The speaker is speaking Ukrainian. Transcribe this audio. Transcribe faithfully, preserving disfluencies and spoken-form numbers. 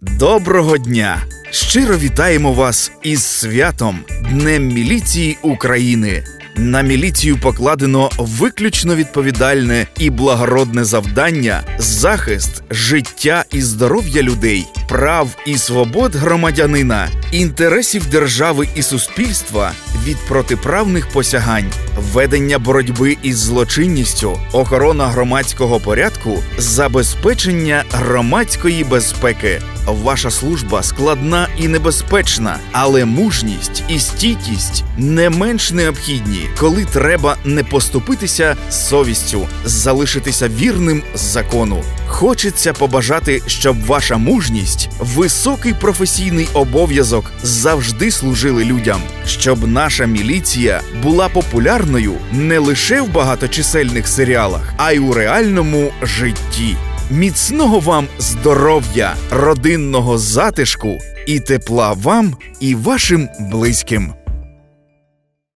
Доброго дня! Щиро вітаємо вас із святом Днем міліції України. На міліцію покладено виключно відповідальне і благородне завдання – захист життя і здоров'я людей, прав і свобод громадянина, інтересів держави і суспільства від протиправних посягань, ведення боротьби із злочинністю, охорона громадського порядку, забезпечення громадської безпеки. Ваша служба складна і небезпечна, але мужність і стійкість не менш необхідні, коли треба не поступитися совістю, залишитися вірним закону. Хочеться побажати, щоб ваша мужність, високий професійний обов'язок завжди служили людям, щоб наша міліція була популярною не лише в багаточисельних серіалах, а й у реальному житті. Міцного вам здоров'я, родинного затишку і тепла вам і вашим близьким.